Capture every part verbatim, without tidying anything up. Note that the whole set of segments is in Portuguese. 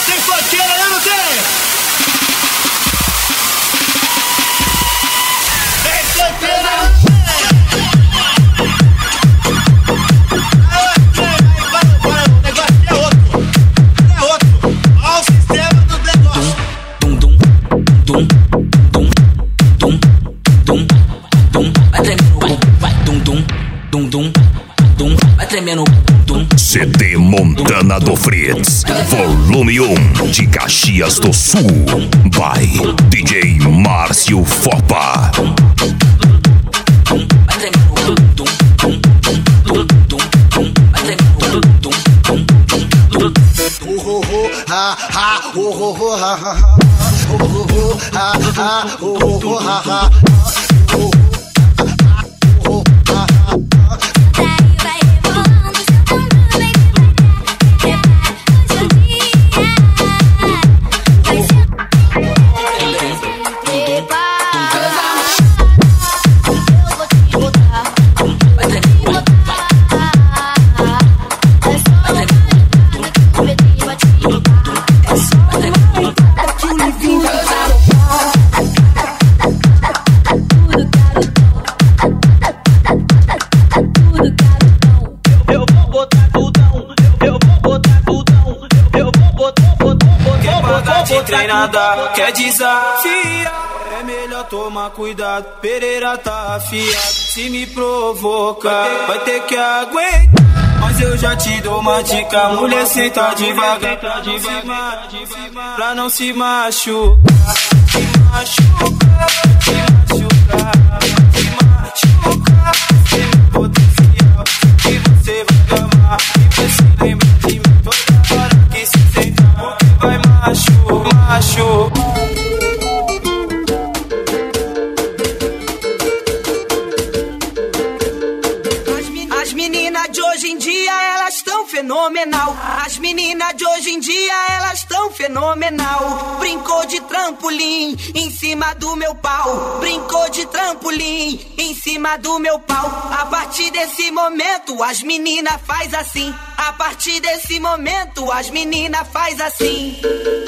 Tem funkeira aí, não tem? Tem funkeira! C D Montana do Fritz, volume um, de Caxias do Sul, by D J Márcio Fopa. Treinada, quer desafiar, é melhor tomar cuidado. Pereira tá afiado, se me provocar vai ter que aguentar. Mas eu já te dou uma dica, mulher, senta devagar, devagar, devagar, pra não se machucar. Se machucar, se machucar, se machucar, sem potencial que você vai amar. E você lembra de mim toda hora que se sentar, porque vai machucar. Macho. As, as meninas de hoje em dia, elas tão fenomenal. As meninas de hoje em dia, elas tão fenomenal. Brincou de trampolim em cima do meu pau. Brincou de trampolim em cima do meu pau. A partir desse momento, as meninas faz assim. A partir desse momento, as meninas faz assim.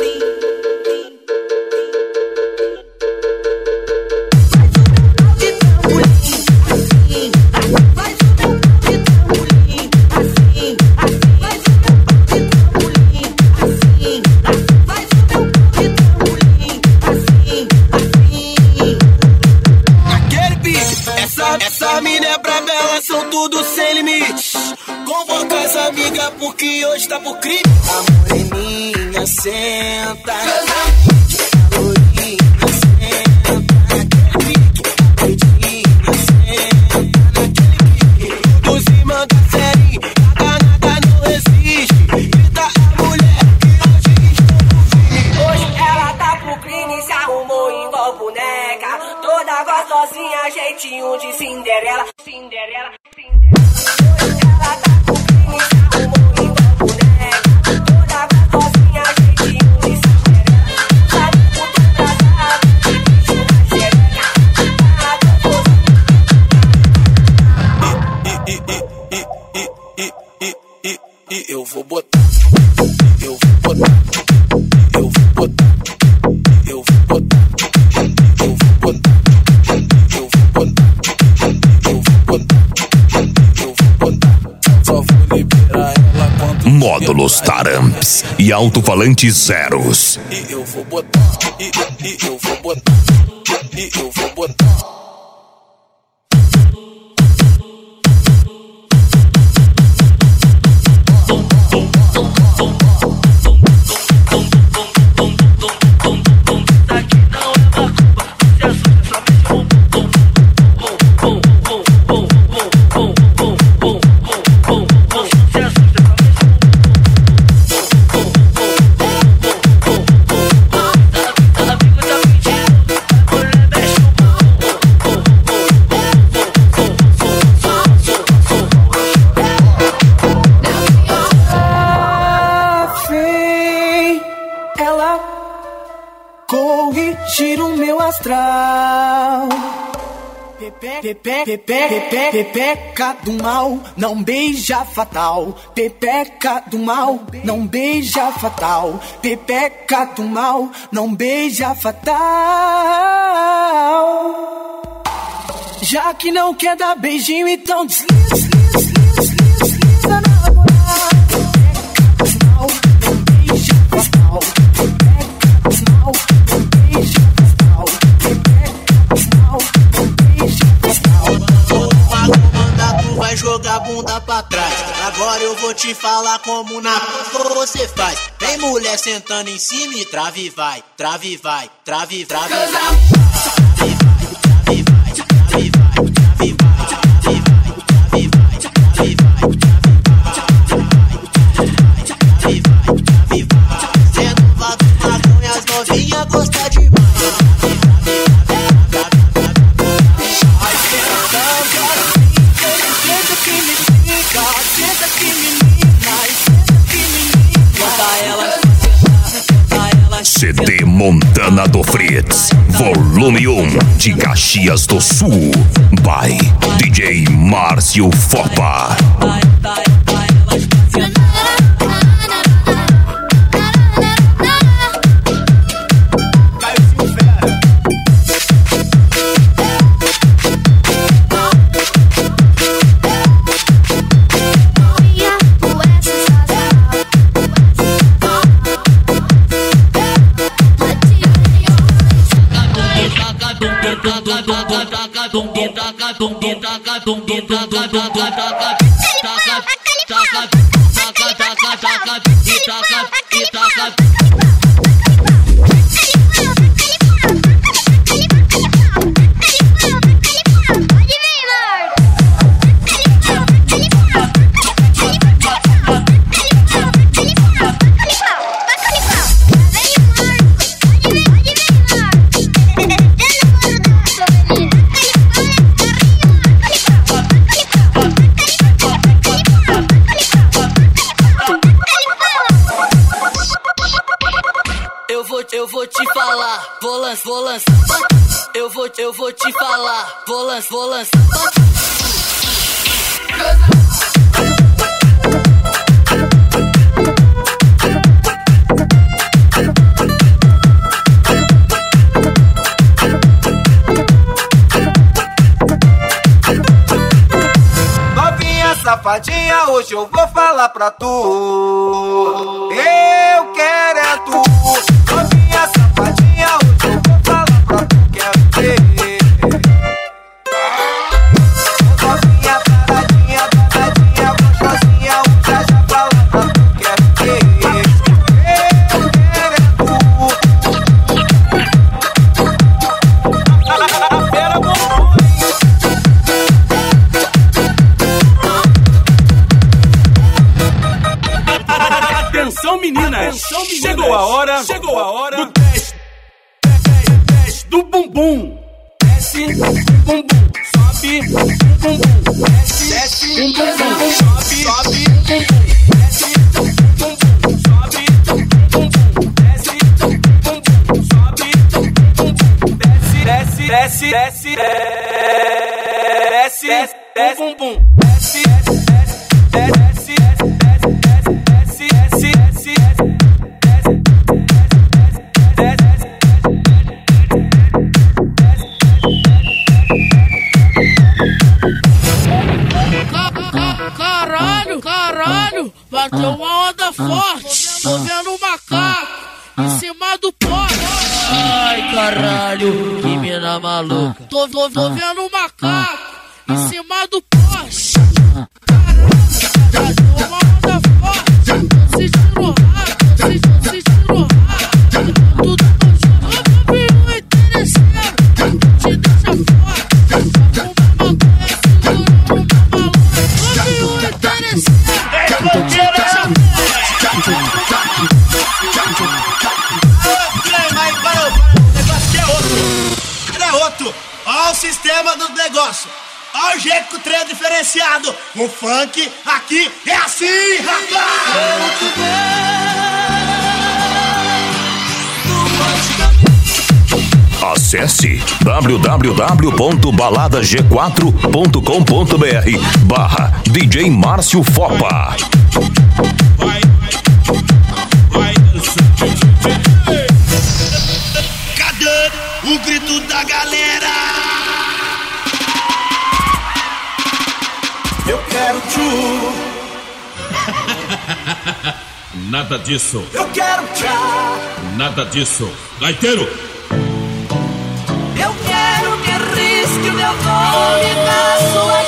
Essa mina é braba, elas são tudo sem limites. Convoca as amigas porque hoje tá por crime. A moreninha senta, a lourinha senta naquele pique. A pretinha senta naquele pique. Dos irmãos da série, a danada não resiste. Grita a mulher que hoje estou por fim. Hoje ela tá pro crime, se arrumou igual boneca. Toda gostosinha, jeitinho de Cinderela. Cinderela, Cinderela. Hoje ela tá pro crime, se arrumou igual boneca. Toda gostosinha, jeitinho de Cinderela. Sabe muito engraçado, que bicho na xereca. Ela tá gostosinha. E, e, e, e, e, e, e, e, eu vou botar. Eu vou botar. Eu vou botar. Eu vou botar. Eu vou botar. Eu vou botar. Eu vou botar. Eu vou botar. Só vou liberar ela quando Módulos Taramps e alto-falantes zeros. E eu vou botar. E, e eu vou botar. E eu vou botar. Pepeca do mal, não beija fatal. Pepeca do mal, não beija fatal. Pepeca do mal, não beija fatal. Já que não quer dar beijinho, então desliza, desliza, desliza, desliza na moral. Pepeca do mal, não beija fatal. Pepeca do mal, não beija fatal. Pepeca do mal, não beija fatal. Tu vai jogar bunda pra trás. Agora eu vou te falar como na p*** você faz. Vem mulher sentando em cima e trave vai, trave vai, trave, trave vai. Sendo vato maconha, as novinhas gostam demais. C D Montana do Fritz, volume um, de Caxias do Sul, by D J Márcio Fopa. Eu vou te falar, vou lançar, vou lançar. Eu vou, eu vou te falar, vou lançar, vou lançar. Novinha safadinha, hoje eu vou falar pra tu. Eu quero é tu. Novinha safadinha, hoje eu vou falar pra tu, quero ver. Novinha paradinha, paradinha, gostosinha, hoje eu já falo pra tu, quero ver. Eu quero é tu. A fera bombou. Atenção meninas, Atenção, meninas. Chegou a hora, chegou a hora do teste, teste do bumbum. Desce, bumbum, sobe, bumbum, desce, desce, bumbum, sobe, sobe, bumbum, desce, bumbum, sobe, bumbum, desce, bumbum, sobe, bumbum, desce, desce, desce, desce, desce, desce, desce, bumbum, desce, desce, desce, desce, Caralho, caralho, bateu uma onda forte. Tô vendo um macaco em cima do poste. Ai, caralho, que mina maluca. Tô, tô, tô vendo um macaco em cima do poste. Caralho, bateu uma onda forte. Tô sentindo rápido, tô sentindo rápido. Tudo eu vi um interesseiro, te deixa forte. Olha o sistema do negócio. Olha o jeito que o trem é diferenciado. O funk aqui é assim, rapaz. Acesse w w w ponto balada g quatro ponto com ponto b r barra D J Márcio Fopa. Vai, vai, Cadê o grito da galera? Eu quero tchu. Nada disso, Eu quero tchá. nada disso. Gaiteiro, Eu quero que risque o meu nome na sua